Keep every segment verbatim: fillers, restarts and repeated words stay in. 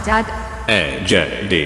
आजाद एजेडी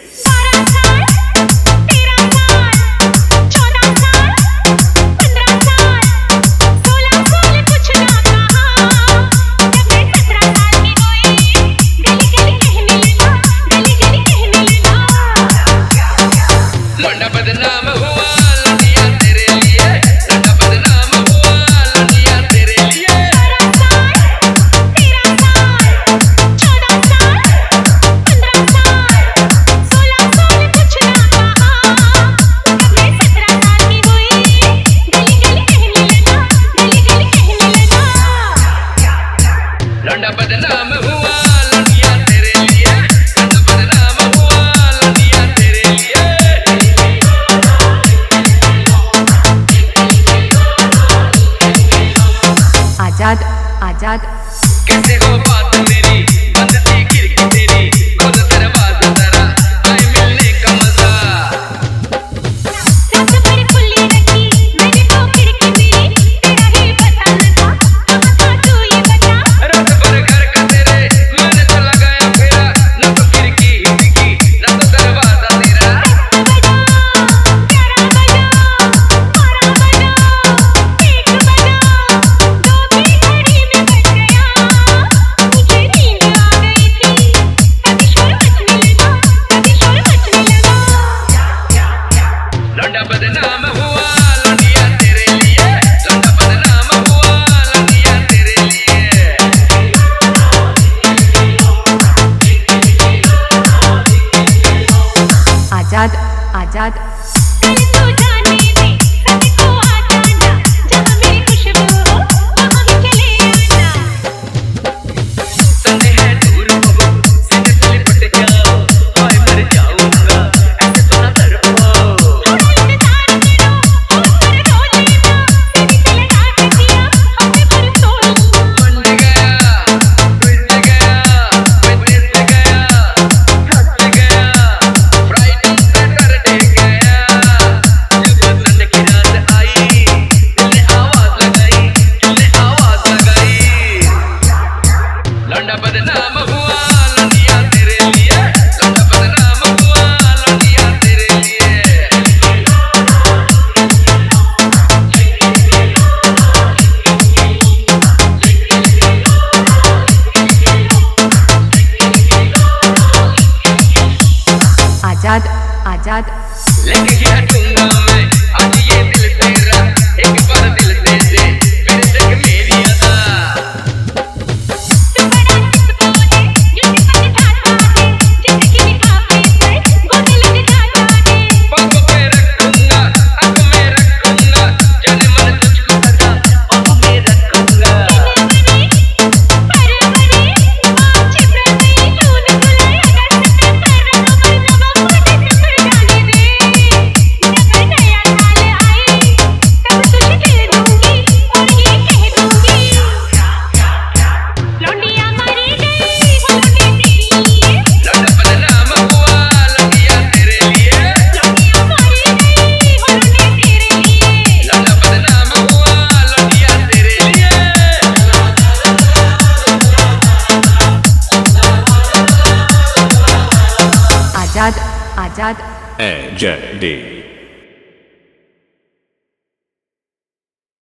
बदनाम हुआ लड़िया तेरे लिए, बदनाम हुआ लड़िया तेरे लिए। आजाद आजाद कैसे हो बात मेरी, बंद थी खिड़की तेरी, खोल दरवाजा जरा, आए मिलने का मजा। रब पर खुली रखी मेरी वो खिड़की मेरी, तेरा ही बताना था, कहाँ था तू ये बता। रात भर घर का तेरे मैंने तो लगाया फेरा, न तो खिड़की ही दिखी, न तो दरवाजा तेरा। बजा ग्यारह बजा, बारह बजा, एक बजा, दो भी घड़ी में बज गया। मुझे नींद आ गई थी, तभी शोर मचने लगा, तभी शोर मचने लगा। लौंडा बदनाम हुआ लड़िया तेरे लिए, लौंडा बदनाम हुआ लड़िया तेरे लिए। आजाद आजाद कर तू जाने दे सबको आ जाना, जहाँ मेरी खुशबू हो वहाँ भी चले आना। संग है दूर हो सीधे से लिपट जाओ, हाय मर जाऊंगा ऐसे तो ना तड़पो। थोड़ा इंतजार करो और कर दो लेना, तेरी से लगा के दिया हमने भर तोड़। मंड गया टूट गया मैं जिस गया थक गया, फ्राइडे सैटरडे गया। जब संडे की रात आई दिल ने आवाज लगाई, दिल ने आवाज लगाई। लौंडा बदनाम हुआ लड़िया तेरे लिए, लौंडा बदनाम हुआ लड़िया तेरे लिए। आजाद आजाद लेके ही हटूंगा मैं आज ये दिल तेरा, एक बार दिल दे दे फिर देख मेरी अदा। तू बड़ा किस्मों है जो सिफत चाहता है, जिंदगी लिफाफे पर गोद लग जाता है। पाँव पे रखूंगा आँख में रखूंगा, जाने मन तुझको पता पाँव में रखूंगा। जनवरी फरवरी मार्च अप्रैल जून जुलाई अगस्त सितंबर अक्टूबर नवंबर दिसंबर जाने दे। जब नया साल आए तब तुझे दिल दूंगी और ये कह दूंगी, लौंडिया मारी गई वो लौंडे तेरे लिए। लौंडा बदनाम हुआ लड़िया तेरे लिए, लौंडिया मारी गई वो लौंडे तेरे लिए। लौंडा बदनाम हुआ लड़िया तेरे लिए। आजाद आजाद एजेडी